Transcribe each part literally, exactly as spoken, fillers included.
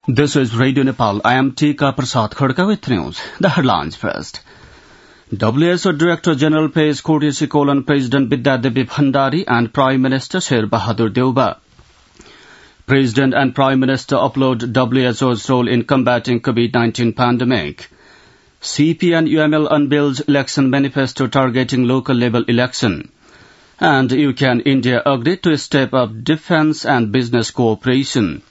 This is Radio Nepal. I am Tika Prasad Khadka with news. The headlines first. W H O Director General pays courtesy call on President Vidyadevi Bhandari and Prime Minister Sher Bahadur Deuba. President and Prime Minister upload W H O's role in combating COVID nineteen pandemic. C P and U M L unveils election manifesto targeting local level election. And U K and India agreed to step up defence and business cooperation.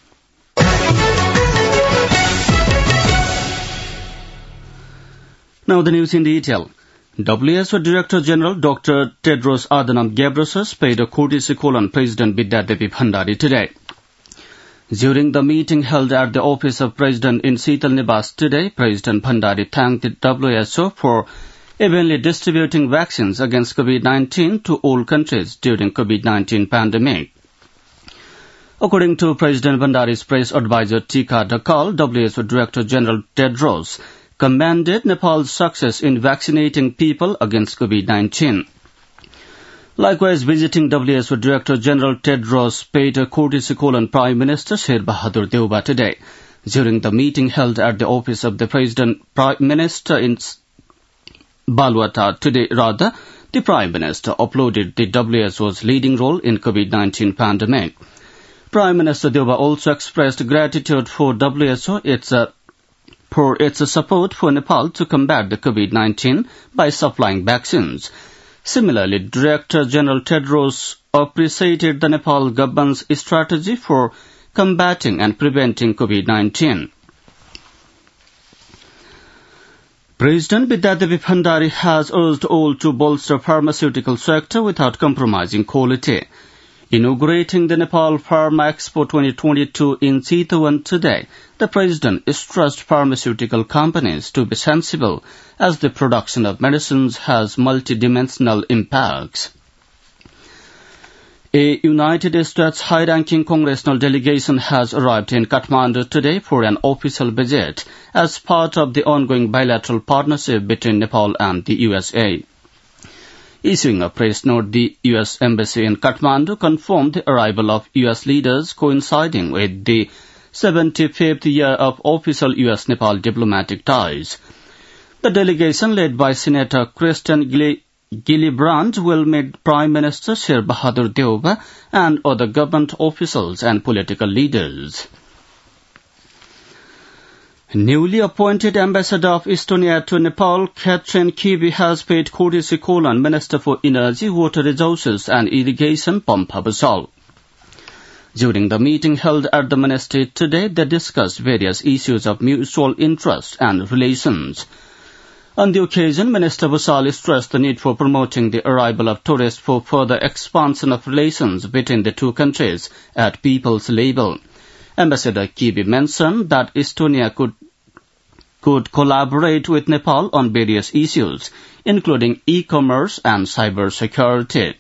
Now the news in detail. W H O Director General Doctor Tedros Adhanom Ghebreyesus paid a courtesy call on President Vidyadevi Bhandari today. During the meeting held at the office of President in Sital Niwas today, President Bhandari thanked the W H O for evenly distributing vaccines against COVID nineteen to all countries during COVID nineteen pandemic. According to President Bhandari's press advisor Tika Dakal, W H O Director General Tedros commended Nepal's success in vaccinating people against COVID nineteen. Likewise, visiting W H O Director General Tedros paid a courtesy call on Prime Minister Sher Bahadur Deuba today. During the meeting held at the office of the President Prime Minister in Balwata today, rather, the Prime Minister uploaded the W H O's leading role in COVID nineteen pandemic. Prime Minister Deuba also expressed gratitude for W H O, its uh, for its support for Nepal to combat the COVID nineteen by supplying vaccines. Similarly, Director General Tedros appreciated the Nepal government's strategy for combating and preventing COVID nineteen. President Vidyadevi Bhandari has urged all to bolster pharmaceutical sector without compromising quality. Inaugurating the Nepal Pharma Expo twenty twenty-two in Chitwan today, the President stressed pharmaceutical companies to be sensible as the production of medicines has multidimensional impacts. A United States high-ranking congressional delegation has arrived in Kathmandu today for an official visit as part of the ongoing bilateral partnership between Nepal and the U S A. Issuing a press note, the U S Embassy in Kathmandu confirmed the arrival of U S leaders coinciding with the seventy-fifth year of official U S Nepal diplomatic ties. The delegation led by Senator Christian Gillibrand will meet Prime Minister Sher Bahadur Deuba and other government officials and political leaders. Newly appointed Ambassador of Estonia to Nepal, Catherine Kivi, has paid courtesy call on Minister for Energy, Water Resources and Irrigation, Pampha Bhusal. During the meeting held at the ministry today, they discussed various issues of mutual interest and relations. On the occasion, Minister Bhusal stressed the need for promoting the arrival of tourists for further expansion of relations between the two countries at people's level. Ambassador Kivi mentioned that Estonia could could collaborate with Nepal on various issues, including e-commerce and cybersecurity.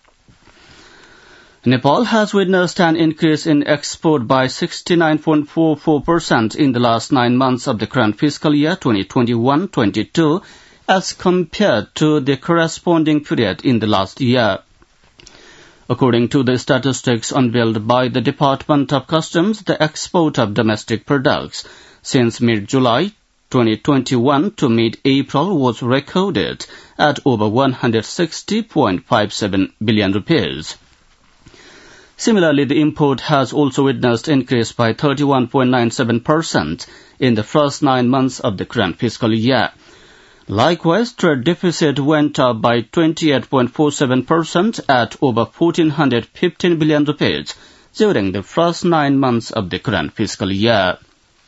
Nepal has witnessed an increase in export by sixty-nine point four four percent in the last nine months of the current fiscal year twenty twenty-one twenty-two as compared to the corresponding period in the last year. According to the statistics unveiled by the Department of Customs, the export of domestic products since mid-July twenty twenty-one to mid-April was recorded at over one hundred sixty point five seven billion rupees. Similarly, the import has also witnessed increase by thirty-one point nine seven percent in the first nine months of the current fiscal year. Likewise, trade deficit went up by twenty-eight point four seven percent at over one thousand four hundred fifteen billion rupees during the first nine months of the current fiscal year.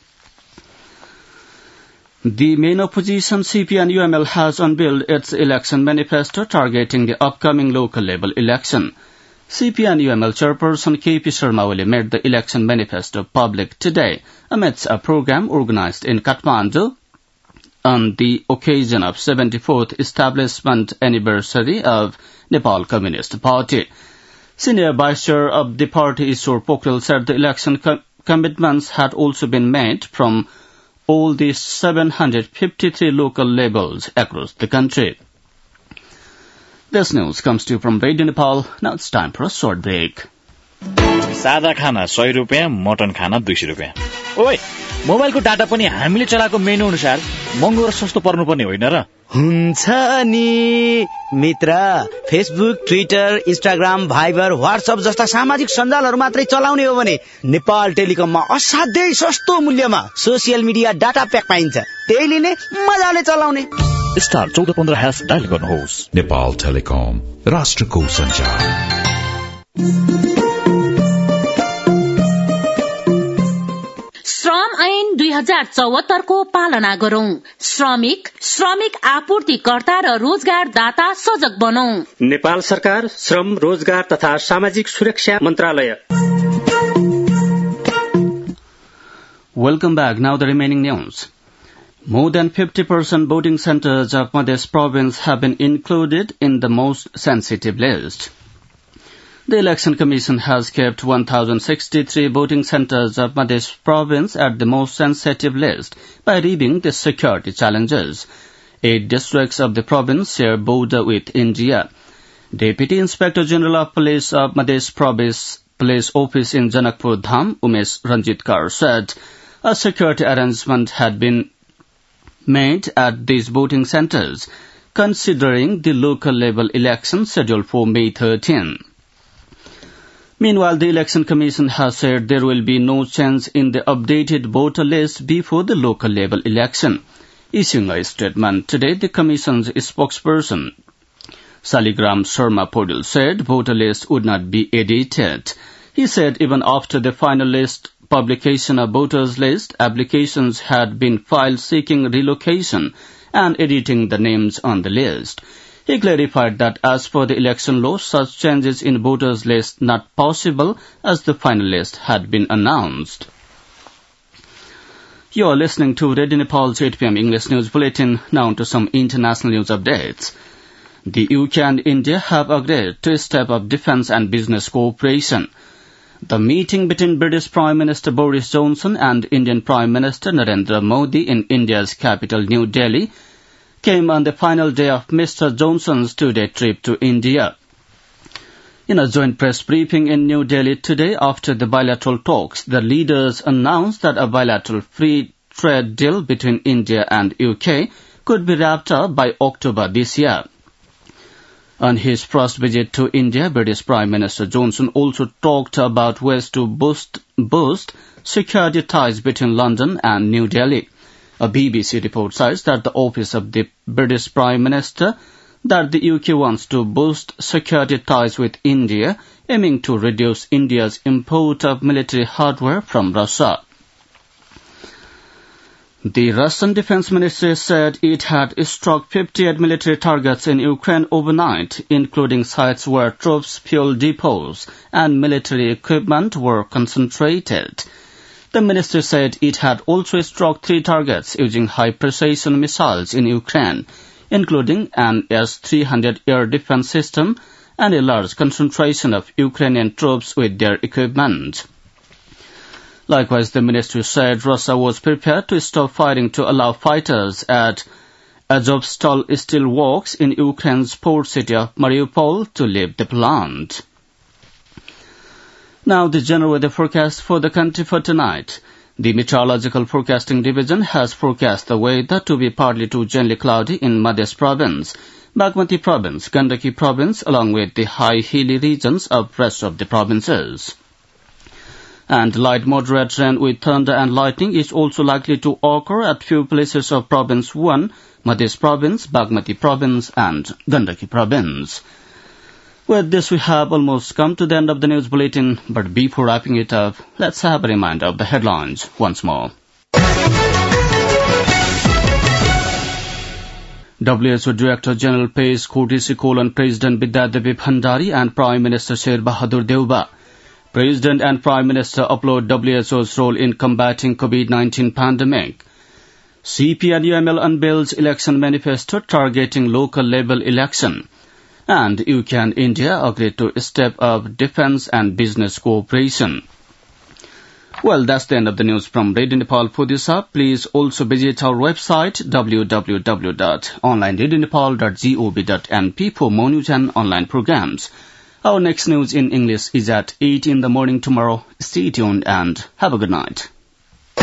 The main opposition C P and U M L has unveiled its election manifesto targeting the upcoming local level election. C P and U M L chairperson K P Sharma Oli made the election manifesto public today amidst a program organized in Kathmandu on the occasion of seventy-fourth establishment anniversary of Nepal Communist Party. Senior Vice Chair of the party Ishwar Pokhrel said the election com- commitments had also been made from all the seven hundred fifty-three local levels across the country. This news comes to you from Radio Nepal. Now it's time for a short break. सादा खाना सय रुपैयाँ, mutton खाना दुई सय रुपैयाँ। ओइ मोबाइलको डाटा पनि हामीले चलाएको मेनु अनुसार महँगो र सस्तो पर्नुपर्ने होइन र? हुन्छ नि मित्र, Facebook, Twitter, Instagram, Viber, WhatsApp जस्ता सामाजिक सञ्जालहरू मात्रै चलाउने हो भने नेपाल टेलिकममा असाध्यै सस्तो मूल्यमा सोसियल मिडिया डाटा प्याक पाइन्छ। त्यही लिने, मजाले चलाउने। स्टार चौध पन्ध्र ह्यास डायल गर्नुहोस्। नेपाल टेलिकम, राष्ट्रको सञ्चार। श्रम ऐन दुई हजार चौहत्तरको पालना गरौं। श्रमिक, श्रमिक आपूर्तिकर्ता र रोजगार दाता सजग बनौं। नेपाल सरकार, श्रम, रोजगार तथा सामाजिक सुरक्षा मन्त्रालय। Welcome back. Now the remaining news. More than fifty percent voting centers of Madhya province have been included in the most sensitive list. The Election Commission has kept one thousand sixty-three voting centers of Madhya province at the most sensitive list by reviewing the security challenges. Eight districts of the province share border with India. Deputy Inspector General of Police of Madhya Province Police Office in Janakpur Dham, Umesh Ranjitkar, said a security arrangement had been made at these voting centers, considering the local level election scheduled for May thirteenth. Meanwhile, the Election Commission has said there will be no change in the updated voter list before the local level election. Issuing a statement today, the Commission's spokesperson, Saligram Sharma Podil, said voter list would not be edited. He said even after the final list publication of voters list, applications had been filed seeking relocation and editing the names on the list. He clarified that as per the election law, such changes in voters list not possible as the final list had been announced. You are listening to Radio Nepal's eight p m English News Bulletin. Now to some international news updates. The U K and India have agreed to step up defence and business cooperation. The meeting between British Prime Minister Boris Johnson and Indian Prime Minister Narendra Modi in India's capital New Delhi came on the final day of Mister Johnson's two-day trip to India. In a joint press briefing in New Delhi today after the bilateral talks, the leaders announced that a bilateral free trade deal between India and U K could be wrapped up by October this year. On his first visit to India, British Prime Minister Johnson also talked about ways to boost, boost security ties between London and New Delhi. A B B C report says that the office of the British Prime Minister that the U K wants to boost security ties with India, aiming to reduce India's import of military hardware from Russia. The Russian Defense Ministry said it had struck fifty-eight military targets in Ukraine overnight, including sites where troops, fuel depots, and military equipment were concentrated. The ministry said it had also struck three targets using high-precision missiles in Ukraine, including an S three hundred air defense system and a large concentration of Ukrainian troops with their equipment. Likewise, the ministry said Russia was prepared to stop fighting to allow fighters at Azovstal steel works in Ukraine's port city of Mariupol to leave the plant. Now the general weather forecast for the country for tonight. The Meteorological Forecasting Division has forecast the weather to be partly to gently cloudy in Madhya Province, Bagmati Province, Gandaki Province, along with the high hilly regions of rest of the provinces. And light moderate rain with thunder and lightning is also likely to occur at few places of Province one, Madhya Province, Bagmati Province, and Gandaki Province. With this, we have almost come to the end of the news bulletin, but before wrapping it up, let's have a reminder of the headlines once more. W H O Director General pays courtesy call on President Vidyadevi Bhandari and Prime Minister Sher Bahadur Deuba. President and Prime Minister applaud W H O's role in combating COVID nineteen pandemic. C P and U M L unveils election manifesto targeting local level election. And U K and India agreed to step up defence and business cooperation. Well, that's the end of the news from Radio Nepal for this hour. Please also visit our website w w w dot online radio nepal dot gov dot n p for more news and online programs. Our next news in English is at eight in the morning tomorrow. Stay tuned and have a good night.